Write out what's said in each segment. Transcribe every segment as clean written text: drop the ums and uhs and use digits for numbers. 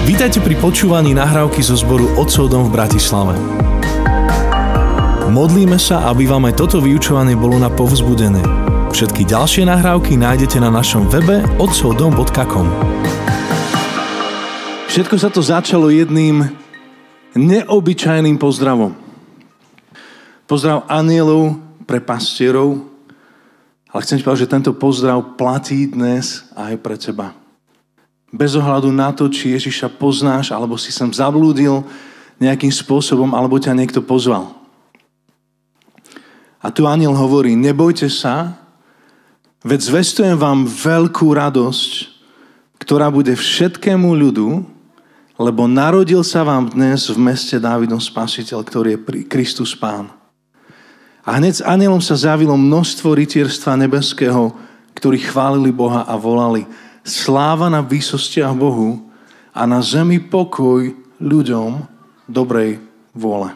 Vítajte pri počúvaní nahrávky zo zboru Otcov dom v Bratislave. Modlíme sa, aby vám aj toto vyučovanie bolo na povzbudenie. Všetky ďalšie nahrávky nájdete na našom webe otcovdom.com. Všetko sa to začalo jedným neobyčajným pozdravom. Pozdrav anielov pre pastierov, ale chcem ti povedať, že tento pozdrav platí dnes aj pre teba. Bez ohľadu na to, či Ježiša poznáš, alebo si sem zablúdil nejakým spôsobom, alebo ťa niekto pozval. A tu anjel hovorí, nebojte sa, veď zvestujem vám veľkú radosť, ktorá bude všetkému ľudu, lebo narodil sa vám dnes v meste Dávidom Spasiteľ, ktorý je Kristus Pán. A hneď s anjelom sa zjavilo množstvo rytierstva nebeského, ktorí chválili Boha a volali, sláva na výsostiach Bohu a na zemi pokoj ľuďom dobrej vôle.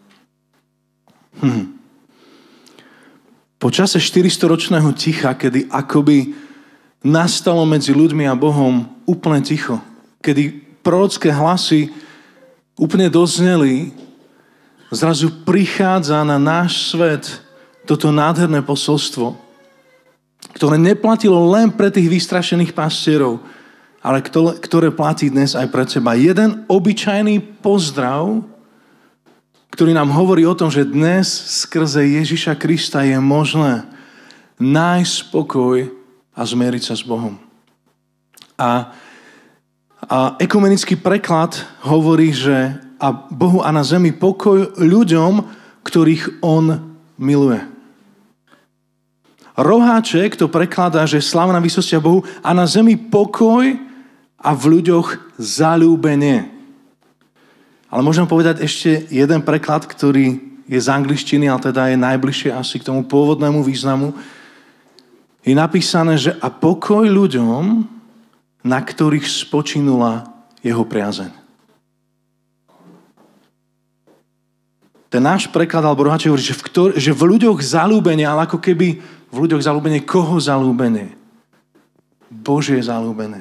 Po čase 400-ročného ticha, kedy akoby nastalo medzi ľuďmi a Bohom úplne ticho, kedy prorocké hlasy úplne dozneli, zrazu prichádza na náš svet toto nádherné posolstvo, ktoré neplatilo len pre tých vystrašených pastierov, ale ktoré platí dnes aj pre teba. Jeden obyčajný pozdrav, ktorý nám hovorí o tom, že dnes skrze Ježiša Krista je možné nájsť pokoj a zmieriť sa s Bohom. A ekumenický preklad hovorí, že a Bohu a na zemi pokoj ľuďom, ktorých On miluje. Roháček to prekladá, že sláva na výsostiach Bohu a na zemi pokoj a v ľuďoch zaľúbenie. Ale môžem povedať ešte jeden preklad, ktorý je z angličtiny, ale teda je najbližšie asi k tomu pôvodnému významu. Je napísané, že a pokoj ľuďom, na ktorých spočinula jeho priazeň. Ten náš preklad, alebo roháček hovorí, že v ľuďoch zaľúbenie, ale ako keby v ľuďoch zaľúbenie, koho zaľúbenie? Božie zaľúbenie.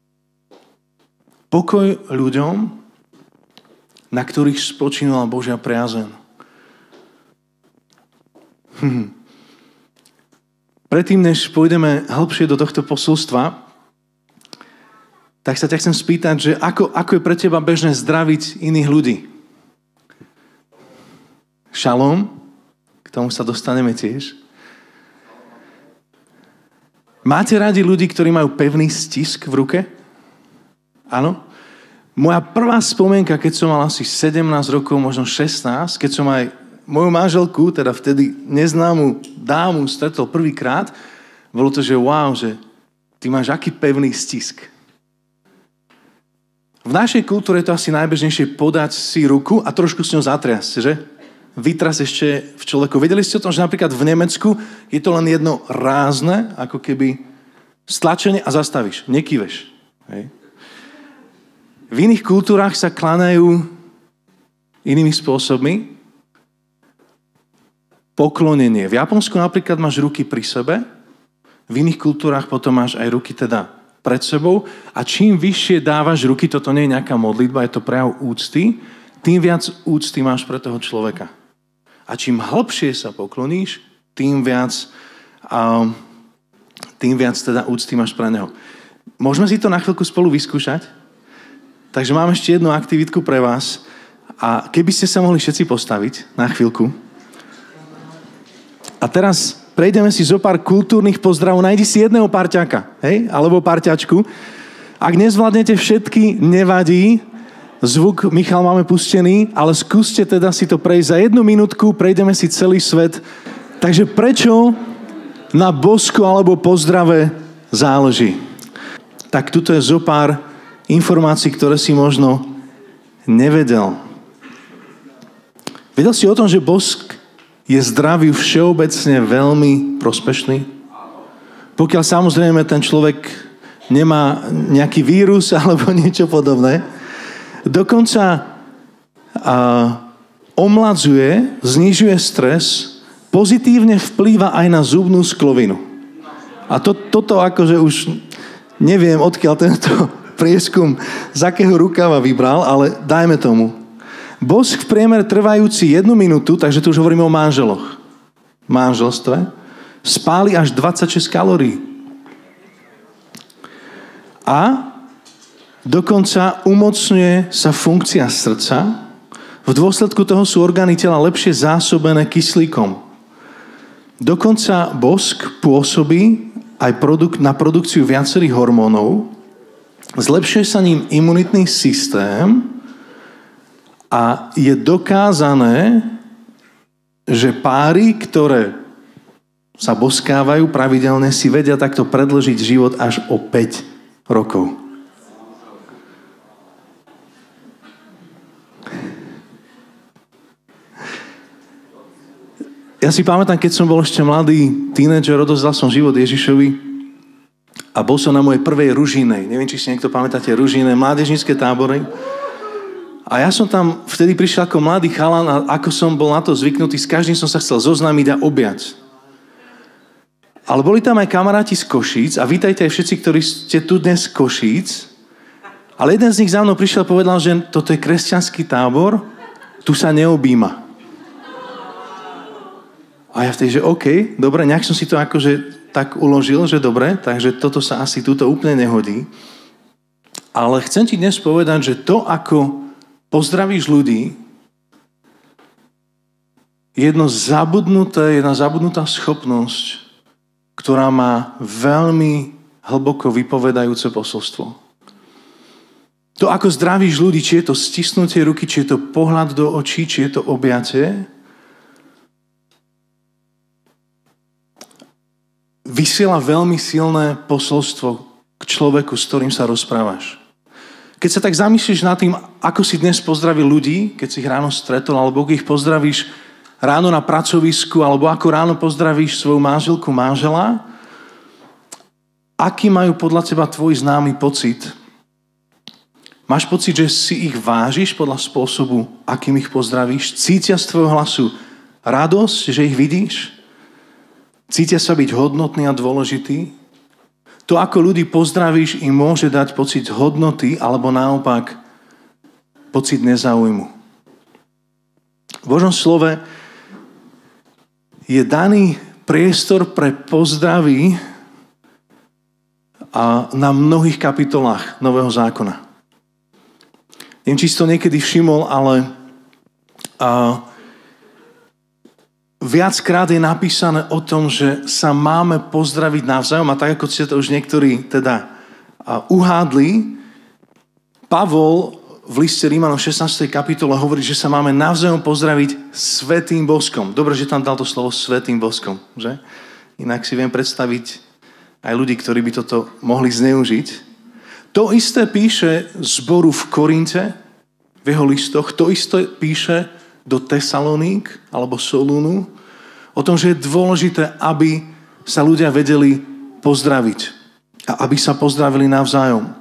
Pokoj ľuďom, na ktorých spočínala Božia priazeň. Predtým, než pôjdeme hlbšie do tohto posolstva, tak sa ťa chcem spýtať, že ako je pre teba bežné zdraviť iných ľudí? Šalom, k tomu sa dostaneme tiež. Máte radi ľudí, ktorí majú pevný stisk v ruke? Áno? Moja prvá spomienka, keď som mal asi 17 rokov, možno 16, keď som aj moju manželku, teda vtedy neznámu dámu, stretol prvýkrát, bolo to, že wow, že ty máš aký pevný stisk. V našej kultúre je to asi najbežnejšie podať si ruku a trošku s ňou zatriasť, že? Vytras ešte v človeku. Vedeli ste o tom, že napríklad v Nemecku je to len jedno rázne, ako keby stlačenie a zastavíš. Nekýveš. Hej. V iných kultúrách sa kláňajú inými spôsobmi. Poklonenie. V Japonsku napríklad máš ruky pri sebe, v iných kultúrách potom máš aj ruky teda pred sebou a čím vyššie dávaš ruky, toto nie je nejaká modlitba, je to prejav úcty, tým viac úcty máš pre toho človeka. A čím hlbšie sa pokloníš, tým viac teda úcty máš pre neho. Môžeme si to na chvíľku spolu vyskúšať? Takže mám ešte jednu aktivitku pre vás. A keby ste sa mohli všetci postaviť na chvíľku. A teraz prejdeme si zo pár kultúrnych pozdravov. Nájdi si jedného parťaka, hej? Alebo parťačku. Ak nezvládnete všetky, nevadí. Zvuk, Michal, máme pustený, ale skúste teda si to prejsť za 1 minútku, prejdeme si celý svet. Takže prečo na bosku alebo pozdrave záleží? Tak tuto je zo pár informácií, ktoré si možno nevedel. Vedel si o tom, že bosk je zdraviu všeobecne veľmi prospešný? Pokiaľ samozrejme ten človek nemá nejaký vírus alebo niečo podobné, dokonca omladzuje, znižuje stres, pozitívne vplýva aj na zubnú sklovinu. A toto akože už neviem, odkiaľ tento prieskum, z akého rukava vybral, ale dajme tomu. Bosk v priemere trvajúci 1 minútu, takže tu už hovoríme o manželoch. Manželstve spáli až 26 kalórií. A dokonca umocňuje sa funkcia srdca. V dôsledku toho sú orgány tela lepšie zásobené kyslíkom. Dokonca bosk pôsobí aj na produkciu viacerých hormónov, zlepšuje sa ním imunitný systém a je dokázané, že páry, ktoré sa boskávajú pravidelne, si vedia takto predĺžiť život až o 5 rokov. Ja si pamätám, keď som bol ešte mladý tínedžer, odozdal som život Ježišovi a bol som na mojej prvej ružinej. Neviem, či si niekto pamätáte ružine, mládežnícke tábory. A ja som tam vtedy prišiel ako mladý chalan a ako som bol na to zvyknutý, s každým som sa chcel zoznámiť a objať. Ale boli tam aj kamaráti z Košíc a vítajte aj všetci, ktorí ste tu dnes z Košíc. Ale jeden z nich za mnou prišiel a povedal, že toto je kresťanský tábor, tu sa neobíma. A ja vtedy, že OK, dobre, nejak som si to akože tak uložil, že dobre, takže toto sa asi túto úplne nehodí. Ale chcem ti dnes povedať, že to, ako pozdravíš ľudí, je jedna zabudnutá schopnosť, ktorá má veľmi hlboko vypovedajúce posolstvo. To, ako zdravíš ľudí, či je to stisnutie ruky, či je to pohľad do očí, či je to objatie, vysiela veľmi silné posolstvo k človeku, s ktorým sa rozprávaš. Keď sa tak zamyslíš nad tým, ako si dnes pozdravil ľudí, keď si ich ráno stretol, alebo ako ich pozdravíš ráno na pracovisku, alebo ako ráno pozdravíš svoju manželku, manžela, aký majú podľa teba tvoj známy pocit? Máš pocit, že si ich vážiš podľa spôsobu, akým ich pozdravíš? Cítia z tvojho hlasu radosť, že ich vidíš? Cítia sa byť hodnotný a dôležitý? To, ako ľudí pozdravíš, im môže dať pocit hodnoty alebo naopak pocit nezáujmu. V Božom slove je daný priestor pre pozdravy a na mnohých kapitolách Nového zákona. Neviem, či si to niekedy všimol, ale viackrát je napísané o tom, že sa máme pozdraviť navzájom a tak, ako ste to už niektorí teda uhádli, Pavol v liste Rímanom 16. kapitole hovorí, že sa máme navzájom pozdraviť svätým boskom. Dobre, že tam dal to slovo svätým boskom, že? Inak si viem predstaviť aj ľudí, ktorí by toto mohli zneužiť. To isté píše zboru v Korinte, v jeho listoch, to isté píše do Tesaloník alebo Solúnu, o tom, že je dôležité, aby sa ľudia vedeli pozdraviť a aby sa pozdravili navzájom.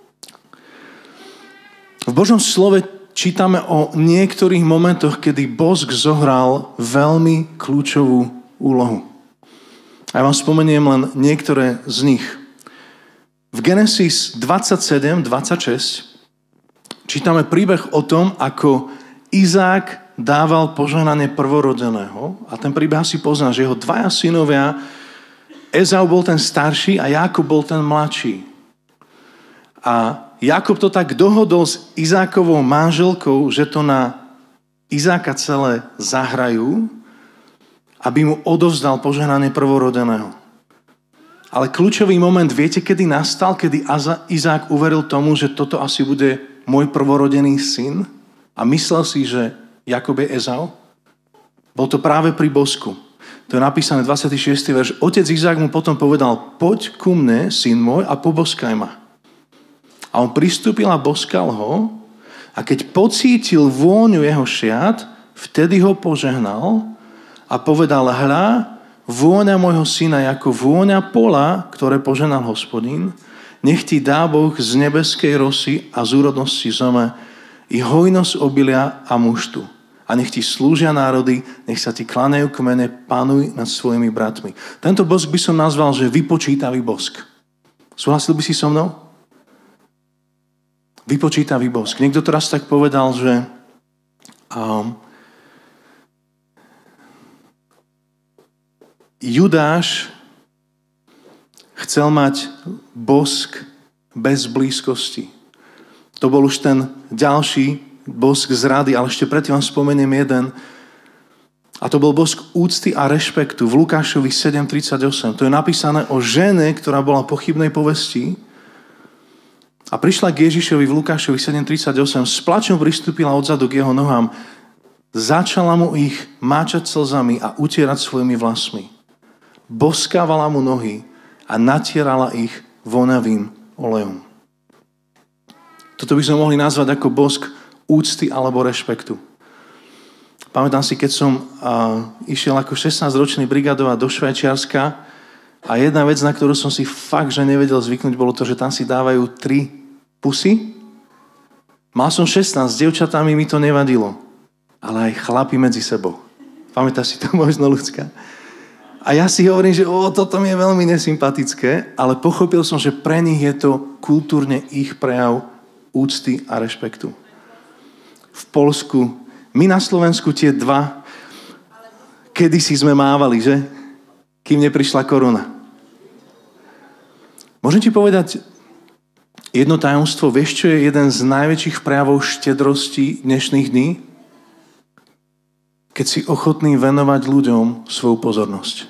V Božom slove čítame o niektorých momentoch, kedy bosk zohral veľmi kľúčovú úlohu. A ja vám spomeniem len niektoré z nich. V Genesis 27:26 čítame príbeh o tom, ako Izák dával požehnanie prvorodeného a ten príbeh si pozná, že jeho dvaja synovia, Ezau bol ten starší a Jákob bol ten mladší. A Jákob to tak dohodol s Izákovou manželkou, že to na Izáka celé zahrajú, aby mu odovzdal požehnanie prvorodeného. Ale kľúčový moment, viete, kedy nastal, kedy Izák uveril tomu, že toto asi bude môj prvorodený syn a myslel si, že Jakob je Ezau? Bol to práve pri bosku. To je napísané 26. verš. Otec Izák mu potom povedal, poď ku mne, syn môj, a poboskaj ma. A on pristúpil a boskal ho a keď pocítil vôňu jeho šiat, vtedy ho požehnal a povedal, hľa, vôňa môjho syna ako vôňa pola, ktoré požehnal Hospodín, nech ti dá Boh z nebeskej rosy a z úrodnosti zeme i hojnosť obilia a muštu. A nech ti slúžia národy, nech sa ti kláňajú kmene, panuj nad svojimi bratmi. Tento bosk by som nazval, že vypočítavý bosk. Súhlasil by si so mnou? vypočítavý bosk. Niekto teraz tak povedal, že Judáš chcel mať bosk bez blízkosti. To bol už ten ďalší bosk zrady, ale ešte predtým vám spomeniem jeden. A to bol bosk úcty a rešpektu v Lukášovi 7.38. To je napísané o žene, ktorá bola pochybnej povesti a prišla k Ježišovi v Lukášovi 7.38. S plačom pristúpila odzadu k jeho nohám, začala mu ich máčať slzami a utierať svojimi vlasmi. Boskávala mu nohy a natierala ich vonavým olejom. Toto by sme mohli nazvať ako bosk úcty alebo rešpektu. Pamätám si, keď som išiel ako 16-ročný brigadovať do Švajčiarska a jedna vec, na ktorú som si fakt, že nevedel zvyknúť, bolo to, že tam si dávajú 3 pusy. Mal som 16, s dievčatami mi to nevadilo, ale aj chlapi medzi sebou. Pamätáš si to možno, Ľudská? A ja si hovorím, že toto mi je veľmi nesympatické, ale pochopil som, že pre nich je to kultúrne ich prejav úcty a rešpektu. V Poľsku, my na Slovensku tie 2, kedysi sme mávali, že? Kým neprišla korona. Môžem ti povedať jedno tajomstvo, vieš, čo je jeden z najväčších prejavov štedrosti dnešných dní? Keď si ochotný venovať ľuďom svoju pozornosť.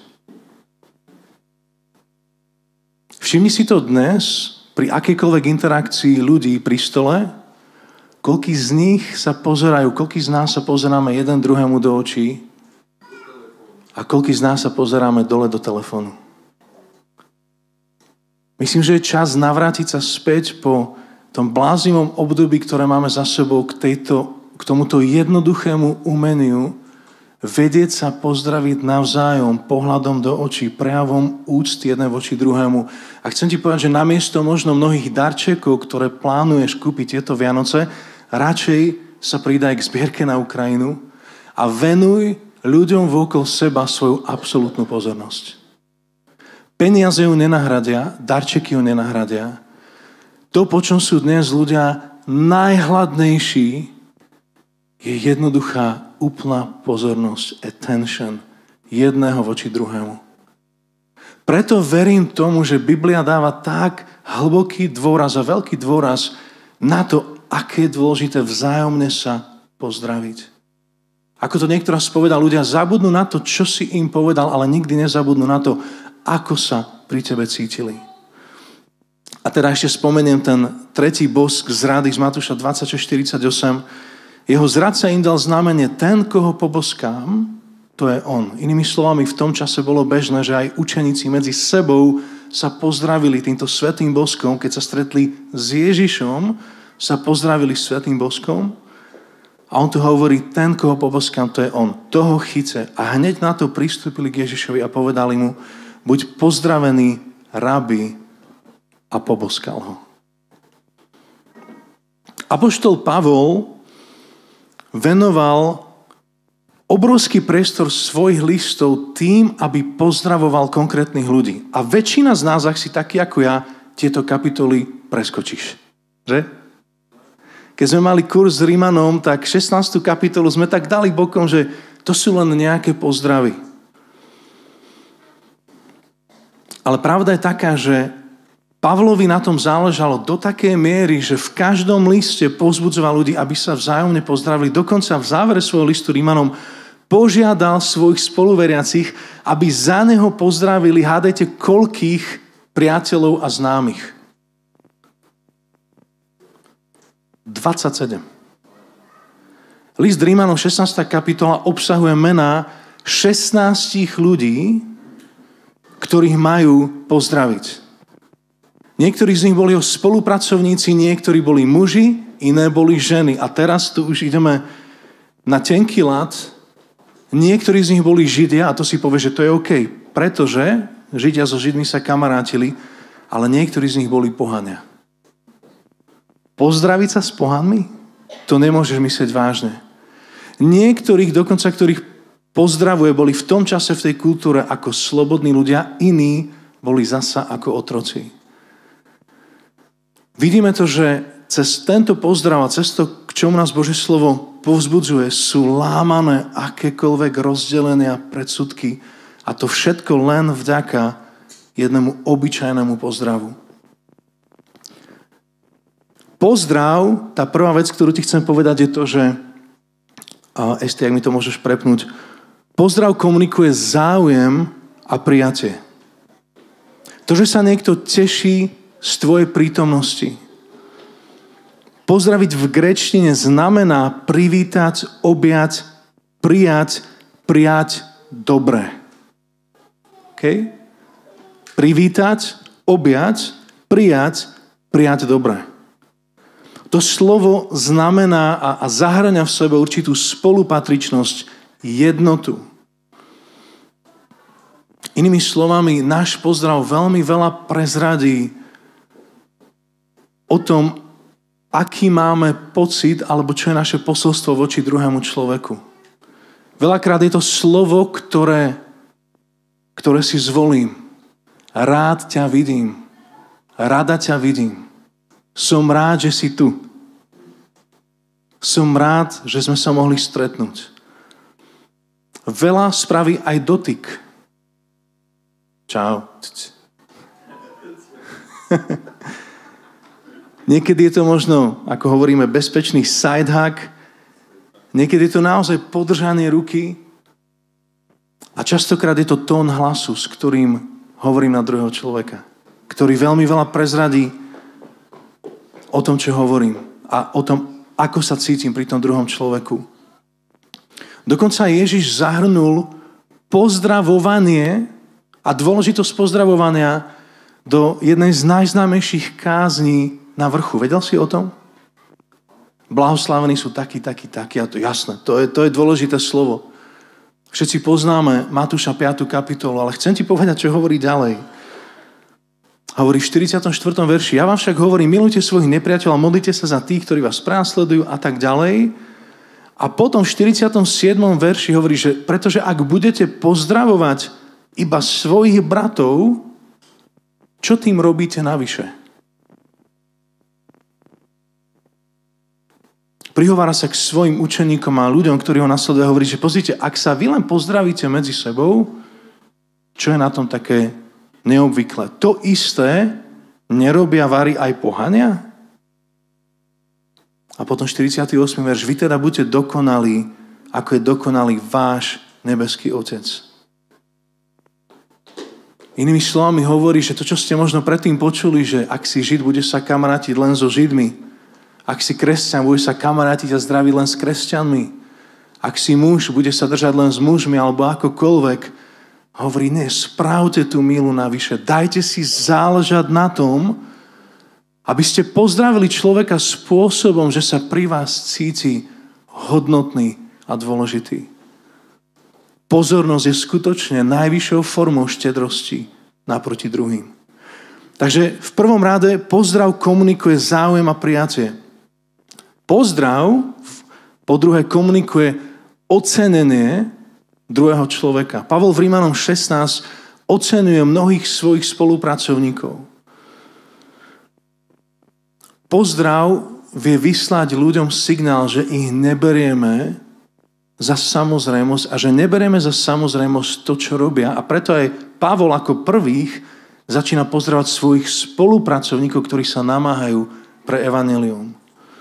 Všimni si to dnes pri akejkoľvek interakcii ľudí pri stole, koľký z nich sa pozerajú, koľký z nás sa pozeráme jeden druhému do očí a koľký z nás sa pozeráme dole do telefónu. Myslím, že je čas navrátiť sa späť po tom bláznivom období, ktoré máme za sebou k tomuto jednoduchému umeniu vedieť sa pozdraviť navzájom, pohľadom do očí, prejavom úcty jeden voči druhému. A chcem ti povedať, že namiesto možno mnohých darčekov, ktoré plánuješ kúpiť tieto Vianoce, radšej sa pridaj k zbierke na Ukrajinu a venuj ľuďom vôkol seba svoju absolútnu pozornosť. Peniaze ju nenahradia, darčeky ju nenahradia. To, po čom sú dnes ľudia najhladnejší, je jednoduchá, úplná pozornosť, attention, jedného voči druhému. Preto verím tomu, že Biblia dáva tak hlboký dôraz a veľký dôraz na to, aké je dôležité vzájomne sa pozdraviť. Ako to niekto raz povedal, ľudia zabudnú na to, čo si im povedal, ale nikdy nezabudnú na to, ako sa pri tebe cítili. A teda ešte spomeniem ten tretí bosk z rady z Matúša 26:48. Jeho zradca im dal znamenie, ten, koho poboskám, to je on. Inými slovami, v tom čase bolo bežné, že aj učeníci medzi sebou sa pozdravili týmto svätým boskom. Keď sa stretli s Ježišom, sa pozdravili svätým boskom. A on tu hovorí, ten, koho poboskám, to je on. Toho chyce. A hneď na to pristúpili k Ježišovi a povedali mu, buď pozdravený, rabi, a poboskal ho. Apoštol Pavol venoval obrovský priestor svojich listov tým, aby pozdravoval konkrétnych ľudí. A väčšina z nás, ak si taký ako ja, tieto kapitoly preskočíš. Že? Keď sme mali kurz s Rímanom, tak 16. kapitolu sme tak dali bokom, že to sú len nejaké pozdravy. Ale pravda je taká, že Pavlovi na tom záležalo do takej miery, že v každom liste povzbudzoval ľudí, aby sa vzájomne pozdravili. Dokonca v závere svojho listu Rímanom požiadal svojich spoluveriacich, aby za neho pozdravili, hádajte, koľkých priateľov a známych. 27. List Rímanom 16. kapitola obsahuje mená 16 ľudí, ktorých majú pozdraviť. Niektorí z nich boli jeho spolupracovníci, niektorí boli muži, iné boli ženy. A teraz tu už ideme na tenký ľad. Niektorí z nich boli Židia, a to si povie, že to je OK, pretože Židia so Židmi sa kamarátili, ale niektorí z nich boli pohania. Pozdraviť sa s pohanmi? To nemôžeš myslieť vážne. Niektorých, dokonca ktorých pozdravuje, boli v tom čase v tej kultúre ako slobodní ľudia, iní boli zasa ako otroci. Vidíme to, že cez tento pozdrav a cez to, k čomu nás Božie slovo povzbudzuje, sú lámané akékoľvek rozdelenia, predsudky a to všetko len vďaka jednému obyčajnému pozdravu. Pozdrav, tá prvá vec, ktorú ti chcem povedať, je to, že Esti, ak mi to môžeš prepnúť, pozdrav komunikuje záujem a prijatie. To, že sa niekto teší z tvojej prítomnosti. Pozdraviť v gréčtine znamená privítať, objať, prijať dobre. OK? Privítať, objať, prijať dobre. To slovo znamená a zahŕňa v sebe určitú spolupatričnosť, jednotu. Inými slovami, náš pozdrav veľmi veľa prezradí o tom, aký máme pocit, alebo čo je naše posolstvo voči druhému človeku. Veľakrát je to slovo, ktoré si zvolím. Rád ťa vidím. Rada ťa vidím. Som rád, že si tu. Som rád, že sme sa mohli stretnúť. Veľa spraví aj dotyk. Čau. Niekedy je to možno, ako hovoríme, bezpečný sidehug. Niekedy je to naozaj podržanie ruky. A častokrát je to tón hlasu, s ktorým hovorím na druhého človeka. Ktorý veľmi veľa prezradí o tom, čo hovorím a o tom, ako sa cítim pri tom druhom človeku. Dokonca Ježiš zahrnul pozdravovanie a dôležitosť pozdravovania do jednej z najznámejších kázní na vrchu. Vedel si o tom? Blahoslavení sú takí. A to jasné, to je dôležité slovo. Všetci poznáme Matúša 5. kapitolu, ale chcem ti povedať, čo hovorí ďalej. Hovorí v 44. verši, ja vám však hovorím, milujte svojich nepriateľov, modlite sa za tých, ktorí vás prenasledujú a tak ďalej. A potom v 47. verši hovorí, že pretože ak budete pozdravovať iba svojich bratov, čo tým robíte navyše? Prihovára sa k svojim učeníkom a ľuďom, ktorí ho nasledujú a hovorí, že pozrite, ak sa vy len pozdravíte medzi sebou, čo je na tom také neobvyklé. To isté nerobia vári aj pohania? A potom 48. verš. Vy teda buďte dokonalí, ako je dokonalý váš nebeský Otec. Inými slovami hovorí, že to, čo ste možno predtým počuli, že ak si Žid, budeš sa kamarátiť len so Židmi. Ak si kresťan, budeš sa kamarátiť a zdraviť len s kresťanmi. Ak si muž, budeš sa držať len s mužmi alebo akokoľvek. Hovorí, ne, správte tú milu navyše. Dajte si záležať na tom, aby ste pozdravili človeka spôsobom, že sa pri vás cíti hodnotný a dôležitý. Pozornosť je skutočne najvyššou formou štedrosti naproti druhým. Takže v prvom rade pozdrav komunikuje záujem a prijatie. Pozdrav, po druhé, komunikuje ocenenie druhého človeka. Pavol v Rímanom 16 oceňuje mnohých svojich spolupracovníkov. Pozdrav vie vyslať ľuďom signál, že ich neberieme za samozrejmosť a že neberieme za samozrejmosť to, čo robia. A preto aj Pavol ako prvých začína pozdravať svojich spolupracovníkov, ktorí sa namáhajú pre evanjelium.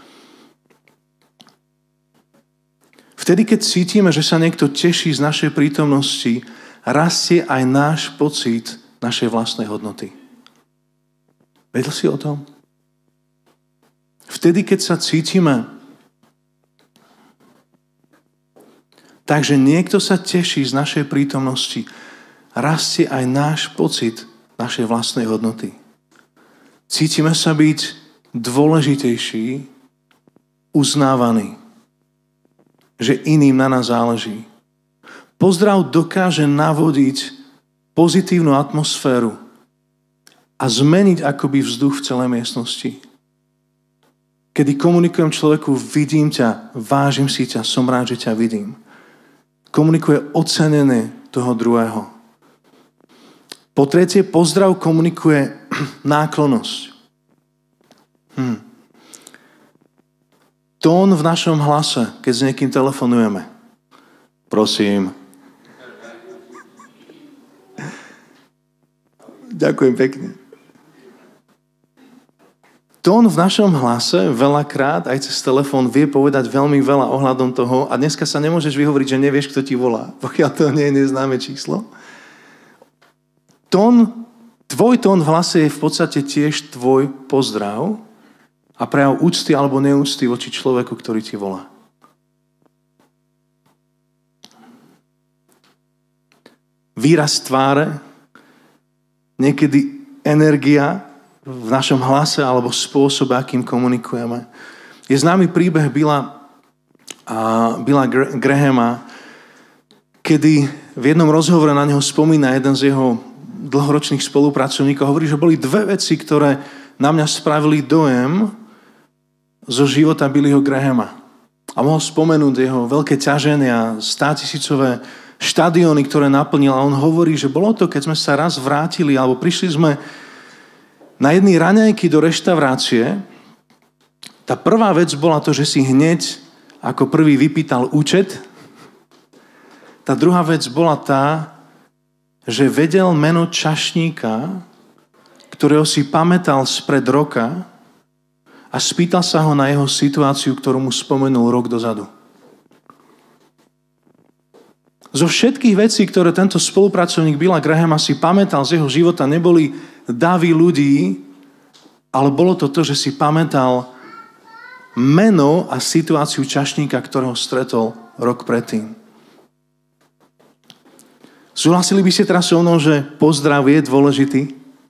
Vtedy, keď cítime, že sa niekto teší z našej prítomnosti, rastie aj náš pocit našej vlastnej hodnoty. Vedel si o tom? Vtedy, keď sa cítime, takže niekto sa teší z našej prítomnosti, rastie aj náš pocit našej vlastnej hodnoty. Cítime sa byť dôležitejší, uznávaný, že iným na nás záleží. Pozdrav dokáže navodiť pozitívnu atmosféru a zmeniť akoby vzduch v celej miestnosti. Kedy komunikujem človeku, vidím ťa, vážim si ťa, som rád, že ťa vidím. Komunikuje ocenenie toho druhého. Po tretie, pozdrav komunikuje náklonnosť. Tón v našom hlase, keď s niekým telefonujeme. Prosím. Ďakujem pekne. Tón v našom hlase veľakrát aj cez telefón vie povedať veľmi veľa ohľadom toho a dneska sa nemôžeš vyhovoriť, že nevieš, kto ti volá, pokiaľ to nie je neznáme číslo. Tvoj tón v hlase je v podstate tiež tvoj pozdrav a prejav úcty alebo neúcty voči človeku, ktorý ti volá. Výraz tváre, niekedy energia v našom hlase alebo spôsobe, akým komunikujeme. Je známy príbeh Billa Grahama, kedy v jednom rozhovore na neho spomína jeden z jeho dlhoročných spolupracovníkov. Hovorí, že boli dve veci, ktoré na mňa spravili dojem zo života Billyho Grahama. A mohol spomenúť jeho veľké ťaženia, 100-tisícové štadióny, ktoré naplnil. A on hovorí, že bolo to, keď sme sa raz vrátili, alebo prišli sme na jednej raňajky do reštaurácie. Tá prvá vec bola to, že si hneď ako prvý vypýtal účet. Tá druhá vec bola tá, že vedel meno čašníka, ktorého si pamätal spred roka a spýtal sa ho na jeho situáciu, ktorú mu spomenul rok dozadu. Zo všetkých vecí, ktoré tento spolupracovník Billa Grahama si pamätal z jeho života, neboli davy ľudí, ale bolo to to, že si pamätal meno a situáciu čašníka, ktorého stretol rok predtým. Súhlasili by ste teraz so mnou, že pozdrav je dôležitý?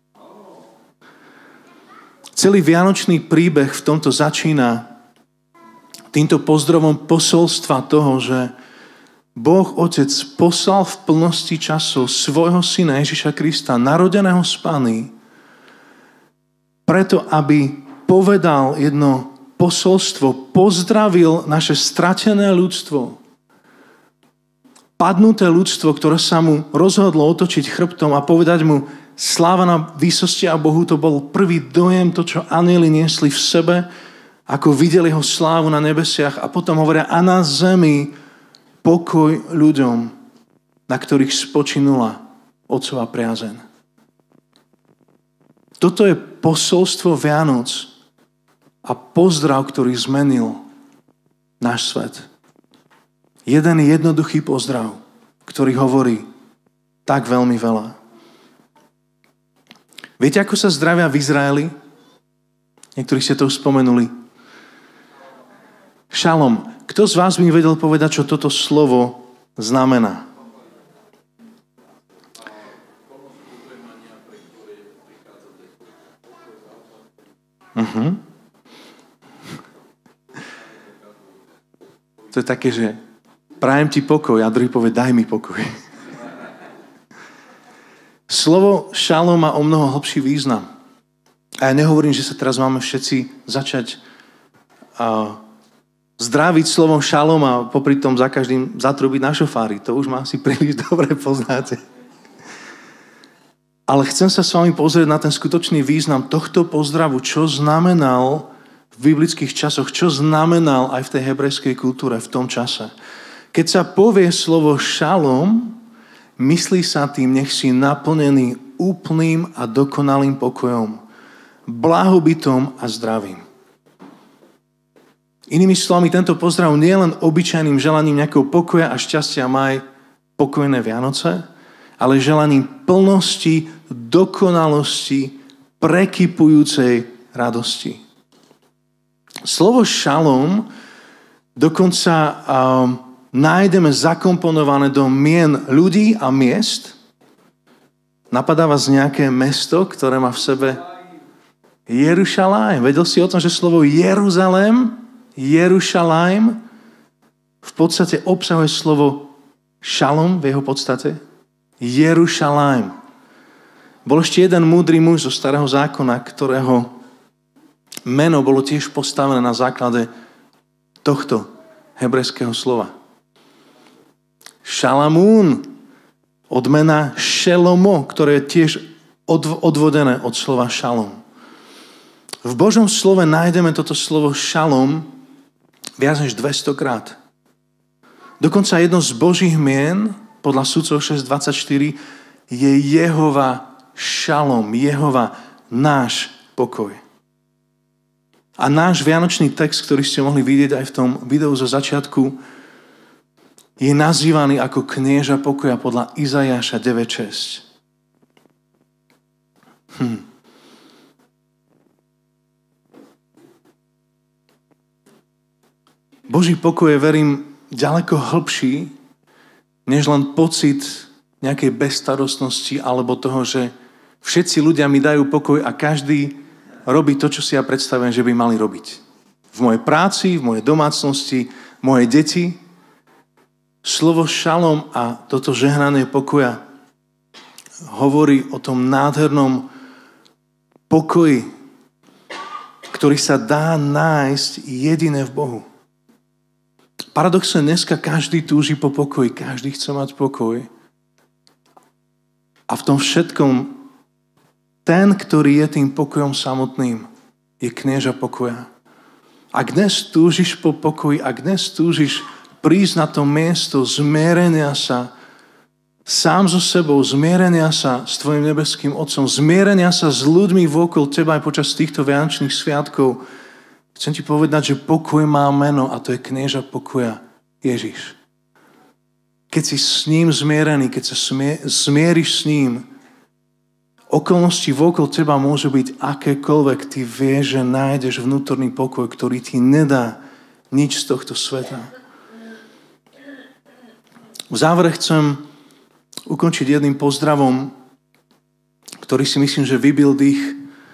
Celý vianočný príbeh v tomto začína týmto pozdravom posolstva toho, že Boh Otec poslal v plnosti času svojho syna Ježiša Krista, narodeného z Panny, preto, aby povedal jedno posolstvo, pozdravil naše stratené ľudstvo, padnuté ľudstvo, ktoré sa mu rozhodlo otočiť chrbtom a povedať mu sláva na výsosti a Bohu. To bol prvý dojem, to, čo anjeli niesli v sebe, ako videli jeho slávu na nebesiach a potom hovoria a na zemi pokoj ľuďom, na ktorých spočinula Otcova priazeň. Toto je posolstvo Vianoc a pozdrav, ktorý zmenil náš svet. Jeden jednoduchý pozdrav, ktorý hovorí tak veľmi veľa. Viete, ako sa zdravia v Izraeli? Niektorí ste to už spomenuli. Šalom. Kto z vás by mi vedel povedať, čo toto slovo znamená? To je také, že prajem ti pokoj a druhý povie, daj mi pokoj. Slovo šalom má o mnoho hlbší význam. A ja nehovorím, že sa teraz máme všetci začať zdraviť slovom šalom a popri tom za každým zatrubiť na šofári. To už ma asi príliš dobre poznáte. Ale chcem sa s vami pozrieť na ten skutočný význam tohto pozdravu, čo znamenal v biblických časoch, čo znamenal aj v tej hebrejskej kultúre v tom čase. Keď sa povie slovo šalom, myslí sa tým, nech si naplnený úplným a dokonalým pokojom, blahobytom a zdravím. Inými slovami, tento pozdrav nie je len obyčajným želaním nejakého pokoja a šťastia, maj pokojné Vianoce, ale želaním plnosti, dokonalosti, prekypujúcej radosti. Slovo šalom dokonca nájdeme zakomponované do mien ľudí a miest. Napadá vás nejaké mesto, ktoré má v sebe Jerušalém. Vedel si o tom, že slovo Jeruzalém, Jerušalém v podstate obsahuje slovo šalom v jeho podstate? Jerušalém. Bol ešte jeden múdry muž zo Starého zákona, ktorého meno bolo tiež postavené na základe tohto hebrejského slova. Šalamún, odmena Šelomo, ktoré je tiež odvodené od slova šalom. V Božom slove nájdeme toto slovo šalom Viac než 200 krát. Dokonca jedno z Božích mien, podľa Sudcov 6.24, je Jehova šalom, Jehova náš pokoj. A náš vianočný text, ktorý ste mohli vidieť aj v tom videu zo začiatku, je nazývaný ako knieža pokoja podľa Izaiáša 9.6. Boží pokoj je, verím, ďaleko hlbší, než len pocit nejakej bezstarostnosti alebo toho, že všetci ľudia mi dajú pokoj a každý robí to, čo si ja predstavujem, že by mali robiť. V mojej práci, v mojej domácnosti, moje deti. Slovo šalom a toto žehnanie pokoja hovorí o tom nádhernom pokoji, ktorý sa dá nájsť jedine v Bohu. Paradoxne dneska každý túži po pokoji, každý chce mať pokoj. A v tom všetkom ten, ktorý je tým pokojom samotným, je knieža pokoja. Ak dnes túžiš po pokoji, ak dnes túžiš prísť na to miesto zmierenia sa sám so sebou, zmierenia sa s tvojim nebeským Otcom, zmierenia sa s ľuďmi vôkol teba aj počas týchto vianočných sviatkov, chcem ti povedať, že pokoj má meno a to je knieža pokoja Ježiš. Keď si s ním zmierený, keď sa zmieriš s ním, okolnosti vôkol teba môžu byť akékoľvek, ty vieš, že nájdeš vnútorný pokoj, ktorý ti nedá nič z tohto sveta. V závere chcem ukončiť jedným pozdravom, ktorý si myslím, že vybil dých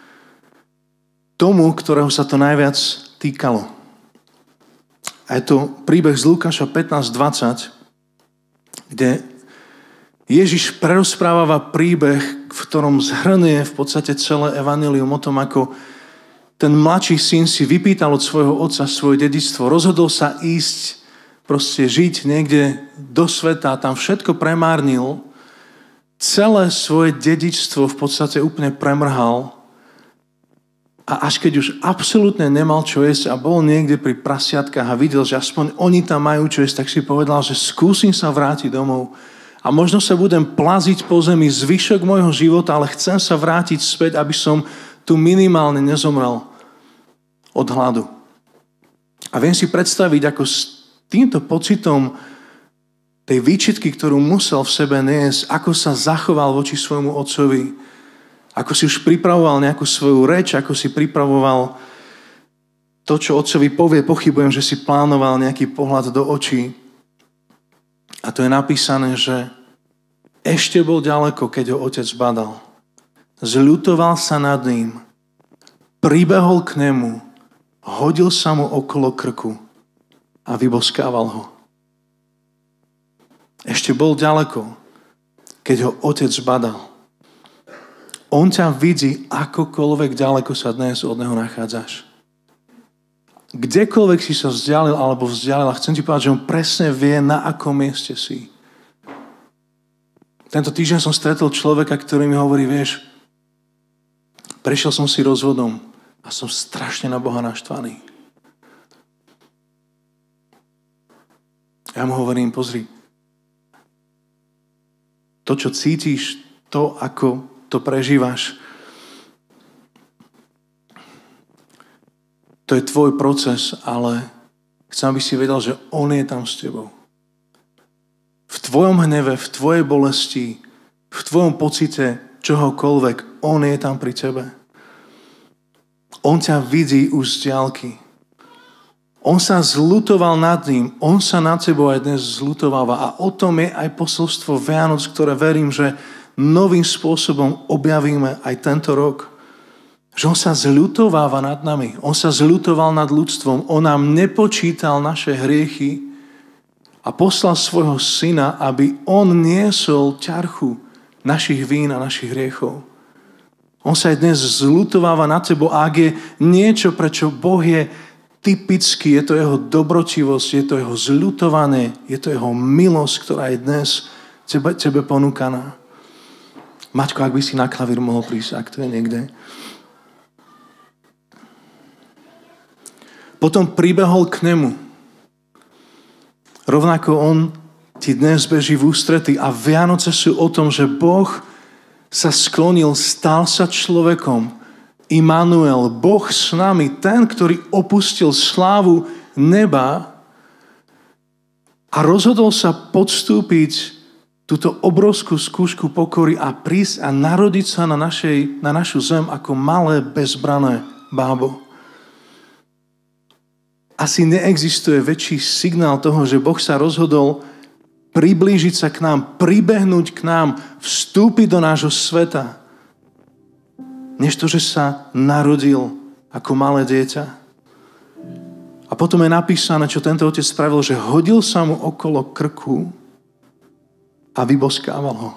tomu, ktorého sa to najviac týkalo. A je to príbeh z Lukáša 15.20, kde Ježiš prerozpráva príbeh, v ktorom zhrnie v podstate celé evanjelium o tom, ako ten mladší syn si vypýtal od svojho otca svoje dedičstvo, rozhodol sa ísť proste žiť niekde do sveta, tam všetko premárnil, celé svoje dedičstvo v podstate úplne premrhal a až keď už absolútne nemal čo jesť a bol niekde pri prasiatkách a videl, že aspoň oni tam majú čo jesť, tak si povedal, že skúsim sa vrátiť domov a možno sa budem plaziť po zemi zvyšok môjho života, ale chcem sa vrátiť späť, aby som tu minimálne nezomrel od hladu. A viem si predstaviť, ako týmto pocitom tej výčitky, ktorú musel v sebe niesť, ako sa zachoval voči svojmu otcovi, ako si už pripravoval nejakú svoju reč, ako si pripravoval to, čo otcovi povie, pochybujem, že si plánoval nejaký pohľad do očí. A to je napísané, že ešte bol ďaleko, keď ho otec badal. Zľutoval sa nad ním, pribehol k nemu, hodil sa mu okolo krku a vyboskával ho. Ešte bol ďaleko, keď ho otec badal. On ťa vidí, akokoľvek ďaleko sa dnes od neho nachádzaš. Kdekoľvek si sa vzdialil alebo vzdialila, chcem ti povedať, že on presne vie, na akom mieste si. Tento týždeň som stretol človeka, ktorý mi hovorí, vieš, prešiel som si rozvodom a som strašne na Boha naštvaný. Ja mu hovorím, pozri, to, čo cítiš, to, ako to prežívaš, to je tvoj proces, ale chcem, aby si vedel, že on je tam s tebou. V tvojom hneve, v tvojej bolesti, v tvojom pocite čohokoľvek, on je tam pri tebe. On ťa vidí už z diaľky. On sa zľutoval nad ním, on sa nad tebou aj dnes zľutováva a o tom je aj posolstvo Vianoc, ktoré verím, že novým spôsobom objavíme aj tento rok. Že on sa zľutováva nad nami, on sa zľutoval nad ľudstvom, on nám nepočítal naše hriechy a poslal svojho syna, aby on niesol ťarchu našich vín a našich hriechov. On sa aj dnes zľutováva nad tebou a ak je niečo, prečo Boh je typický, je to jeho dobrotivosť, je to jeho zľutovanie, je to jeho milosť, ktorá je dnes tebe ponúkaná. Maťko, ak by si na klavír mohol prísť, ak to je niekde. Potom pribehol k nemu. rovnako on ti dnes beží v ústrety a Vianoce sú o tom, že Boh sa sklonil, stal sa človekom. Immanuel, Boh s nami, ten, ktorý opustil slávu neba a rozhodol sa podstúpiť túto obrovskú skúšku pokory a prísť a narodiť sa na našu zem ako malé, bezbrané bábo. Asi neexistuje väčší signál toho, že Boh sa rozhodol priblížiť sa k nám, pribehnúť k nám, vstúpiť do nášho sveta, než to, že sa narodil ako malé dieťa. A potom je napísané, čo tento otec spravil, že hodil sa mu okolo krku a vyboskával ho.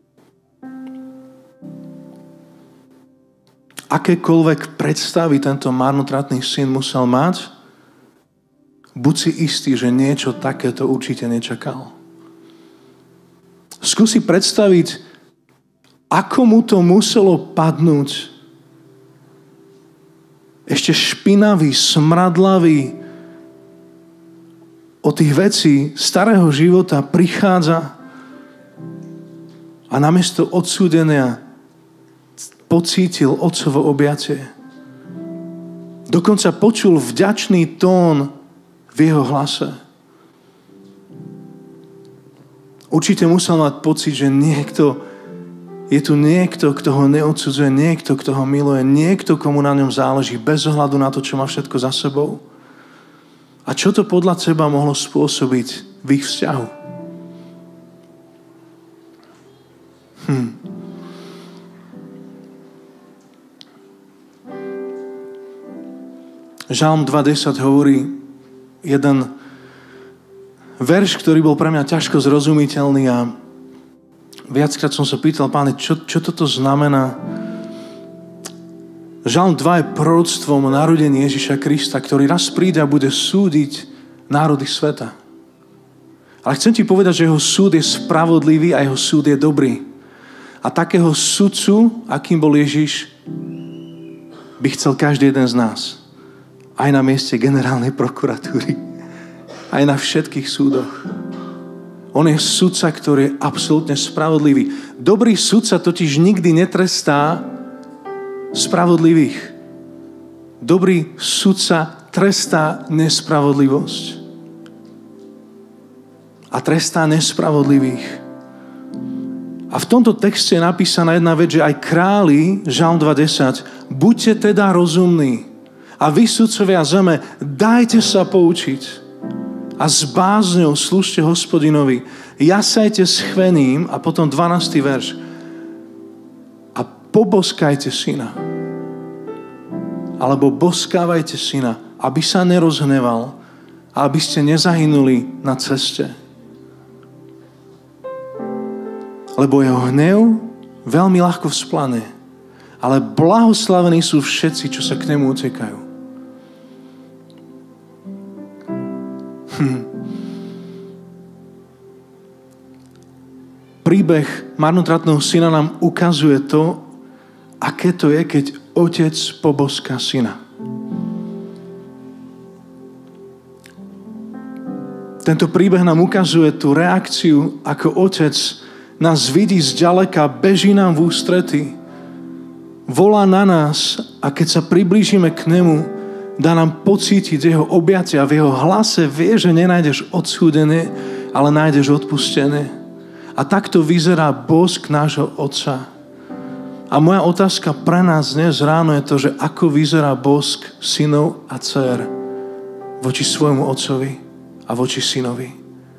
Akékoľvek predstavy tento marnotratný syn musel mať, buď si istý, že niečo takéto určite nečakal. Skúsi predstaviť, ako mu to muselo padnúť. Ešte špinavý, smradlavý, od tých vecí starého života prichádza a namiesto odsúdenia pocítil otcovo objatie. Dokonca počul vďačný tón v jeho hlase. Určite musel mať pocit, že je tu niekto, kto ho neodsudzuje, niekto, kto ho miluje, niekto, komu na ňom záleží, bez ohľadu na to, čo má všetko za sebou. A čo to podľa teba mohlo spôsobiť v ich vzťahu? Žalm 2.10 hovorí jeden verš, ktorý bol pre mňa ťažko zrozumiteľný a viackrát som sa pýtal, Páne, čo toto znamená? Žalm 2 je proroctvom o narodení Ježiša Krista, ktorý raz príde a bude súdiť národy sveta. Ale chcem ti povedať, že jeho súd je spravodlivý a jeho súd je dobrý. A takého sudcu, akým bol Ježiš, by chcel každý jeden z nás. Aj na mieste generálnej prokuratúry. Aj na všetkých súdoch. On je sudca, ktorý je absolútne spravodlivý. Dobrý sudca totiž nikdy netrestá spravodlivých. Dobrý sudca trestá nespravodlivosť. A trestá nespravodlivých. A v tomto texte je napísaná jedna vec, že aj králi, Žalm 2.10, buďte teda rozumní a vy sudcovia zeme, dajte sa poučiť a s bázňou slúžte Hospodinovi, jasajte s chvením a potom 12. verš a poboskajte syna alebo boskávajte syna, aby sa nerozhneval a aby ste nezahynuli na ceste. Lebo jeho hnev veľmi ľahko vzplane. Ale blahoslavení sú všetci, čo sa k nemu utekajú. Príbeh marnotratného syna nám ukazuje to, aké to je, keď otec poboská syna. Tento príbeh nám ukazuje tú reakciu, ako otec nás vidí zďaleka, beží nám v ústrety, volá na nás a keď sa priblížime k nemu, dá nám pocítiť jeho objatia. V jeho hlase vie, že nenájdeš odsúdenie, ale nájdeš odpustenie. A takto vyzerá bosk nášho Otca. A moja otázka pre nás dnes ráno je to, že ako vyzerá bosk synov a dcér voči svojmu otcovi a voči synovi.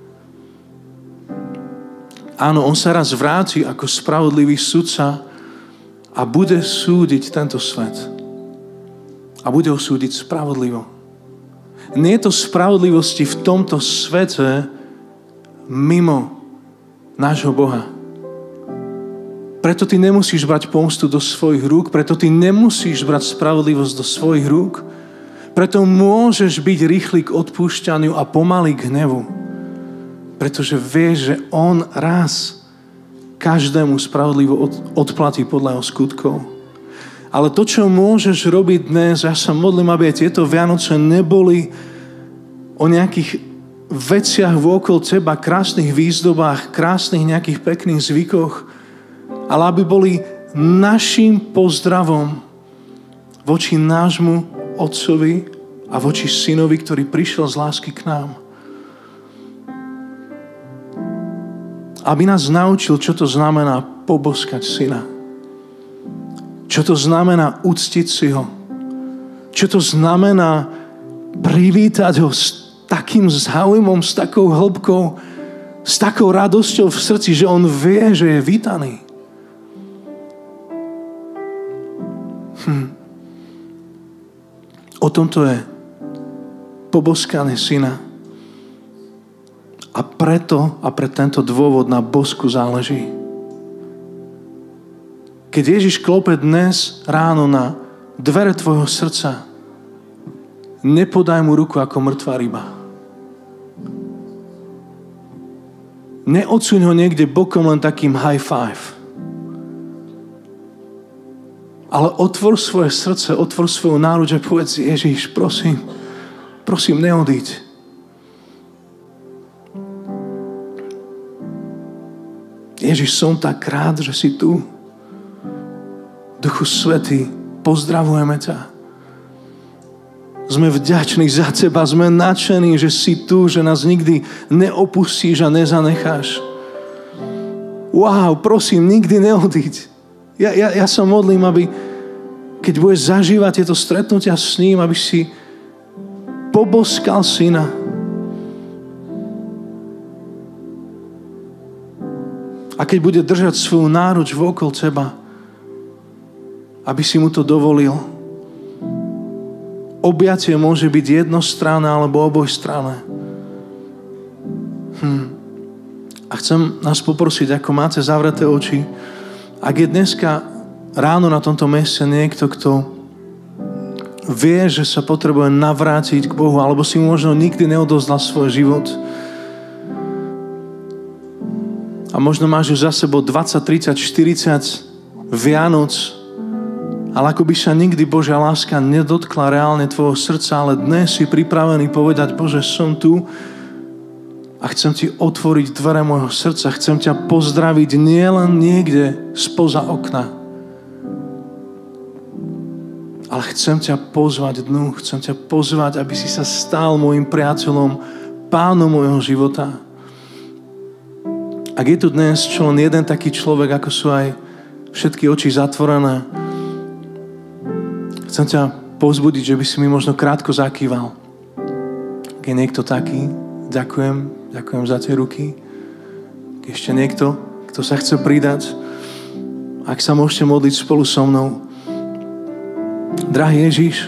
Áno, on sa raz vráti ako spravodlivý sudca a bude súdiť tento svet. A bude ho súdiť spravodlivo. Nie je to spravodlivosti v tomto svete mimo nášho Boha. Preto ty nemusíš brať pomstu do svojich rúk, preto ty nemusíš brať spravodlivosť do svojich rúk, preto môžeš byť rýchly k odpúšťaniu a pomalý k hnevu. Pretože vieš, že on raz každému spravodlivo odplatí podľa jeho skutkov. Ale to, čo môžeš robiť dnes, ja sa modlím, aby aj tieto Vianoce neboli o nejakých veciach vôkol teba, krásnych výzdobách, krásnych nejakých pekných zvykoch, ale aby boli našim pozdravom voči nášmu Otcovi a voči Synovi, ktorý prišiel z lásky k nám. Aby nás naučil, čo to znamená poboskať Syna. Čo to znamená uctiť si ho. Čo to znamená privítať ho s takým záujmom, s takou hĺbkou, s takou radosťou v srdci, že on vie, že je vítaný. O tomto je poboskanie Syna. A preto a pre tento dôvod na bosku záleží. Keď Ježiš klope dnes ráno na dvere tvojho srdca, nepodaj mu ruku ako mŕtva ryba. Neodsuň ho niekde bokom len takým high five. Ale otvor svoje srdce, otvor svoju náruč a povedz si, Ježiš, prosím, neodíď. Ježiš, som tak rád, že si tu. Duchu Svätý, pozdravujeme ťa. Sme vďační za teba, sme nadšení, že si tu, že nás nikdy neopustíš a nezanecháš. Wow, prosím, nikdy neodíď. Ja sa modlím, aby keď budeš zažívať tieto stretnutia s ním, aby si poboskal Syna. A keď bude držať svoju náruč vokol teba, aby si mu to dovolil. Objatie môže byť jednostranné alebo obojstranné. A chcem nás poprosiť, ako máte zavreté oči, ak je dneska ráno na tomto mieste niekto, kto vie, že sa potrebuje navrátiť k Bohu, alebo si možno nikdy neodozdal svoj život a možno máš už za sebou 20, 30, 40 Vianoc, ale ako by sa nikdy Božia láska nedotkla reálne tvojho srdca, ale dnes si pripravený povedať, Bože, som tu a chcem ti otvoriť dvere môjho srdca, chcem ťa pozdraviť nielen niekde spoza okna, ale chcem ťa pozvať dnu, chcem ťa pozvať, aby si sa stal môjim priateľom, pánom môjho života. Ak je tu dnes čo len jeden taký človek, ako sú aj všetky oči zatvorené, chcem ťa povzbudiť, že by si mi možno krátko zakýval. Ak je niekto taký, ďakujem za tie ruky. Ak ešte niekto, kto sa chce pridať, ak sa môžete modliť spolu so mnou. Drahý Ježiš,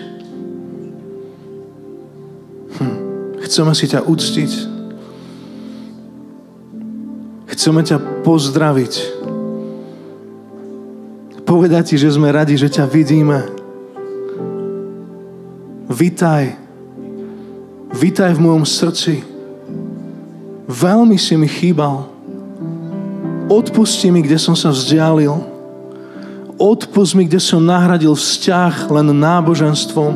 chceme si ťa uctiť. Chceme ťa pozdraviť. Povedať ti, že sme radi, že ťa vidíme. Vitaj v mojom srdci. Veľmi si mi chýbal. Odpusti mi, kde som sa vzdialil. Odpusť mi, kde som nahradil vzťah len náboženstvom.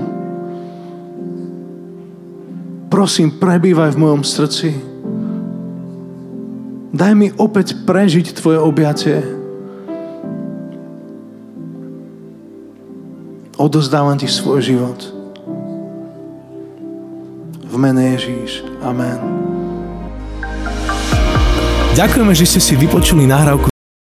Prosím, prebývaj v mojom srdci. Daj mi opäť prežiť tvoje objatie. Odozdávam ti svoj život. V mene Ježíš. Amen. Ďakujeme, že ste si vypočuli nahrávku